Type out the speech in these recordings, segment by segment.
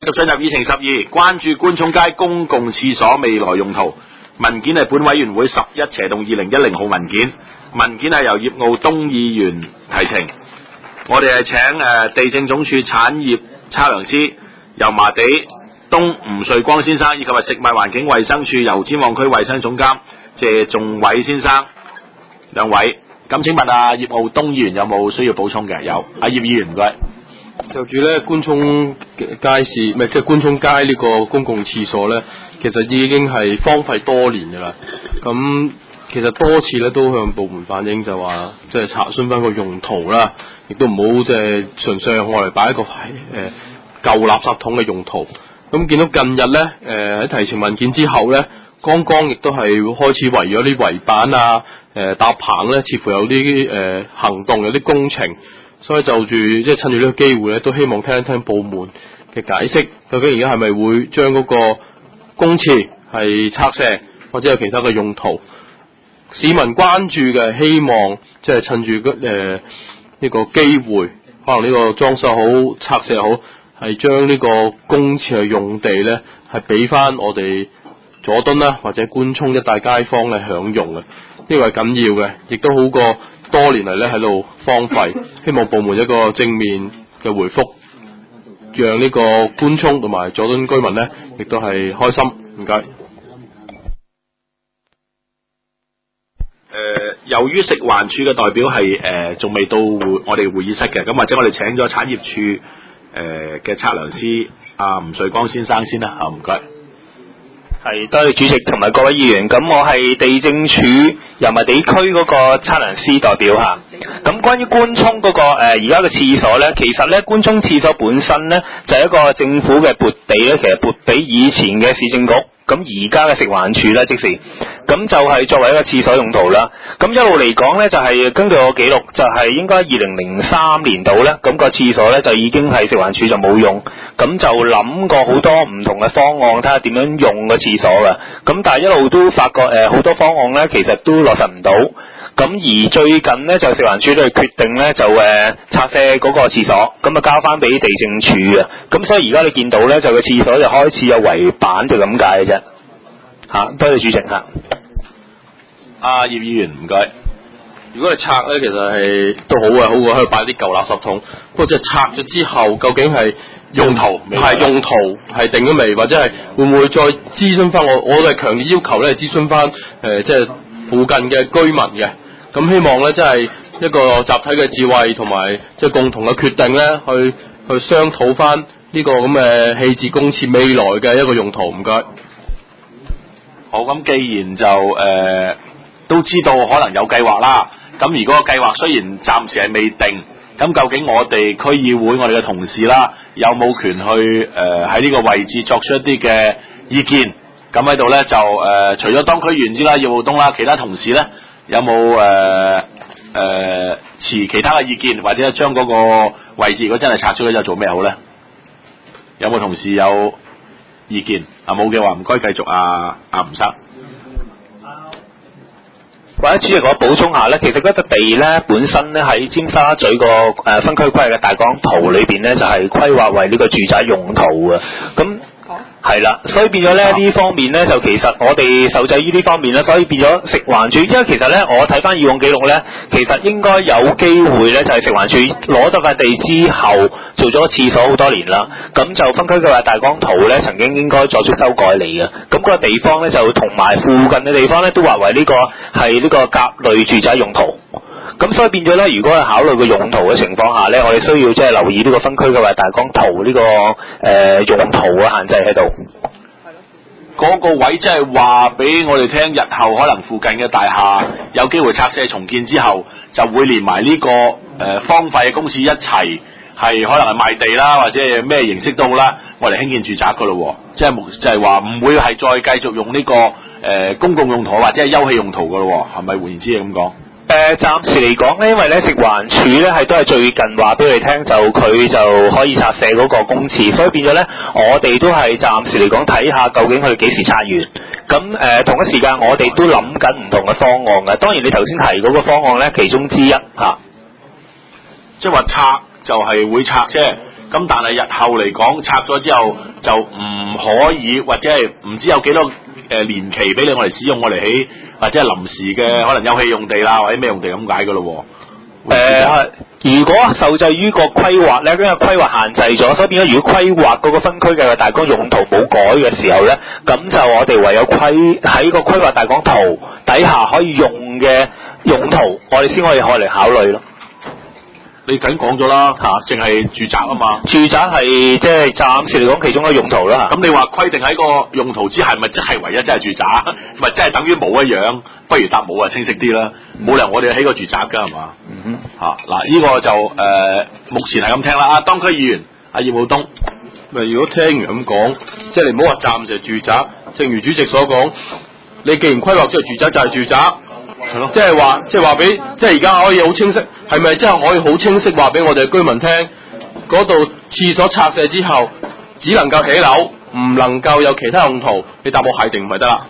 進入議程12，關注官涌街公共廁所未來用途。文件係本委員會11/2010號文件，文件係由葉傲東議員提呈。我哋係請地政總署產業測量師油麻地東吳瑞光先生，以及係食物環境衛生署油尖旺區衛生總監謝仲偉先生兩位。咁請問葉傲東議員有冇需要補充嘅？有，葉議員唔該。 就住咧官涌街市，即係官涌街呢個公共廁所咧，其實已經係荒廢多年㗎啦。咁其實多次咧都向部門反映，就話即係查詢翻個用途啦，亦都唔好即係純粹用嚟擺一個舊垃圾桶嘅用途。咁見到近日咧喺提呈文件之後咧，剛剛亦都係開始圍咗啲圍板啊、搭棚咧，似乎有啲行動，有啲工程。所以就住即係趁住呢個機會咧，都希望聽一聽部門嘅解釋，究竟而家係咪會將嗰個公廁係拆卸，或者有其他嘅用途？市民關注嘅，希望即係趁住呢個機會，可能呢個裝修好、拆卸好，係將呢個公廁嘅用地咧，係俾翻我哋佐敦啦，或者官涌一帶街坊咧享用嘅，呢個係緊要嘅，亦都好過多年嚟咧喺度荒廢。希望部門一個正面嘅回覆，讓呢個官涌同埋佐敦居民咧，亦都係開心。唔該。 由於食環署嘅代表係仲未到我哋會議室嘅，咁或者我哋請咗產業署嘅測量師吳瑞光先生先啦，唔該。 係，多謝主席同埋各位議員。咁我係地政署油麻地區嗰個測量師代表嚇。咁關於官涌嗰個而家嘅廁所咧，其實咧官涌廁所本身咧就係一個政府嘅撥地咧，其實撥俾以前嘅市政局。咁而家嘅食環署咧，即時咁就係作為一個廁所用途啦。咁一路嚟講咧，就係根據我記錄，就係應該2003年度咧，咁個廁所咧就已經係食環署就冇用，咁就諗過好多唔同嘅方案，睇下點樣用個廁所嘅。咁但係一路都發覺好多方案咧，其實都落實唔到。咁而最近咧就食環署都係決定咧就拆卸嗰個廁所，咁啊交翻俾地政署嘅。咁所以而家你見到咧就個廁所就開始有圍板，就咁解嘅啫。多謝主席嚇。 葉議員唔該。 如果係拆咧，其實係都好嘅，好過喺度擺啲舊垃圾桶。不過即係拆咗之後，究竟係用途係定咗未，或者係會唔會再諮詢翻我哋係強烈要求咧諮詢翻即係附近嘅居民嘅。咁希望咧，即係一個集體嘅智慧同埋即係共同嘅決定咧，去商討翻呢個咁嘅棄置公廁未來嘅一個用途。唔該。 好，咁既然就都知道可能有計劃啦，咁如果個計劃雖然暫時係未定，咁究竟我哋區議會我哋嘅同事啦，有冇權去喺呢個位置作出一啲嘅意見？咁喺度咧就除咗當區議員之啦，葉傲東啦，其他同事咧有冇持其他嘅意見，或者將嗰個位置如果真係拆出去就做咩好咧？有冇同事有意見？冇嘅話，唔該繼續吳生。 或者主席我補充下咧，其實嗰笪地咧本身咧喺尖沙咀個分區規劃嘅大綱圖裏邊咧，就係規劃為呢個住宅用途嘅。咁係啦，所以變咗咧呢方面咧，就其實我哋受制於呢方面咧，所以變咗食環署。因為其實咧，我睇翻以往記錄咧，其實應該有機會咧，就係食環署攞到塊地之後，做咗廁所好多年啦。咁就分區規劃大綱圖咧，曾經應該作出修改嚟嘅。咁嗰個地方咧，就同埋附近嘅地方咧，都劃為呢個係呢個甲類住宅用途。咁所以變咗咧，如果係考慮個用途嘅情況下咧，我哋需要即係留意呢個分區嘅大綱圖呢個用途嘅限制喺度。 嗰個位即係話俾我哋聽，日後可能附近嘅大廈有機會拆卸重建之後，就會連埋呢個荒廢嘅公廁一齊，係可能係賣地啦，或者係咩形式都好啦，我哋興建住宅噶咯，即係話唔會係再繼續用呢個公共用途或者係休憩用途噶咯，係咪換言之係咁講？ 暫時嚟講咧，因為咧食環署咧係都係最近話俾佢聽，就佢就可以拆卸嗰個公廁，所以變咗咧，我哋都係暫時嚟講睇下究竟佢幾時拆完。咁同一時間我哋都諗緊唔同嘅方案嘅。當然你頭先提嗰個方案咧，其中之一嚇， 即係話拆就係會拆啫。 咁但係日後嚟講拆咗之後就唔可以，或者係唔知有幾多年期俾你我哋使用，我哋起或者係臨時嘅可能休憩用地啦，或者咩用地咁解噶咯。 如果受制於個規劃咧，因為規劃限制咗，所以變咗如果規劃嗰個分區嘅大綱用途冇改嘅時候咧，咁就我哋唯有喺個規劃大綱圖底下可以用嘅用途，我哋先可以嚟考慮咯。 你緊講咗啦嚇，淨係住宅啊嘛。 住宅係即係暫時嚟講其中一個用途啦。 咁你話規定喺個用途之下，咪即係唯一真係住宅，咪即係等於冇一樣？不如答冇啊，清晰啲啦。冇理由我哋起個住宅㗎係嘛？嗱，呢個就目前係咁聽啦。當區議員阿葉傲東， 咪如果聽完咁講，即係你唔好話暫時係住宅，正如主席所講，你既然規劃咗係住宅就係住宅。係咯，即係話俾，即係而家可以好清晰，係咪真係可以好清晰話俾我哋居民聽，嗰度廁所拆卸之後，只能夠起樓，唔能夠有其他用途？你答我係定唔係得啦？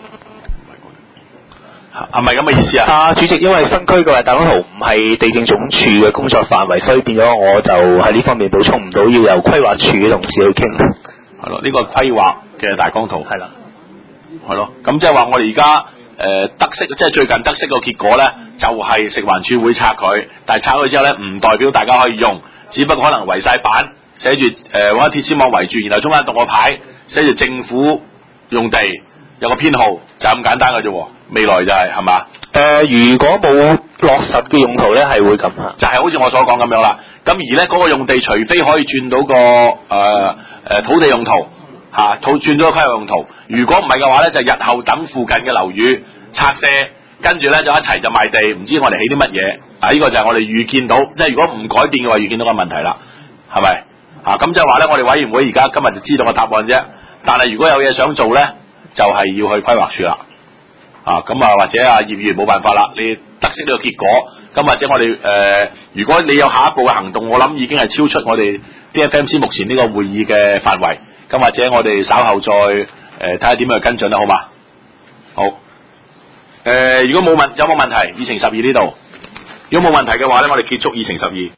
係咪咁嘅意思啊？ 主席，因為新區嘅大綱圖唔係地政總署嘅工作範圍，所以變咗我就喺呢方面補充唔到，要由規劃署嘅同事去傾。 係咯，呢個規劃嘅大綱圖係啦， 係咯，咁即係話我哋而家。得悉即係最近得悉個結果咧，就係食環署會拆佢，但係拆咗之後咧，唔代表大家可以用，只不過可能圍晒板，寫住揾鐵絲網圍住，然後中間棟個牌，寫住政府用地，有個編號，就咁簡單嘅啫。未來就係嘛？ 如果冇落實嘅用途咧，係會咁啊， 就係好似我所講咁樣啦。咁而咧嗰個用地，除非可以轉到個土地用途。轉咗個規劃用途，如果唔係嘅話咧，就日後等附近嘅樓宇拆卸，跟住咧就一齊就賣地，唔知我哋起啲乜嘢。呢個就係我哋預見到，即係如果唔改變嘅話，預見到個問題啦，係咪？咁即係話咧，我哋委員會而家今日就知道個答案啫。但係如果有嘢想做咧，就係要去規劃署啦。咁或者葉議員冇辦法啦，你得悉呢個結果，咁或者我哋如果你有下一步嘅行動，我諗已經係超出我哋 DFMC 目前呢個會議嘅範圍。咁或者我哋稍後再睇下點樣去跟進啦，好嘛？好。如果有冇問題？議程12呢度。如果冇問題嘅話咧，我哋結束議程12。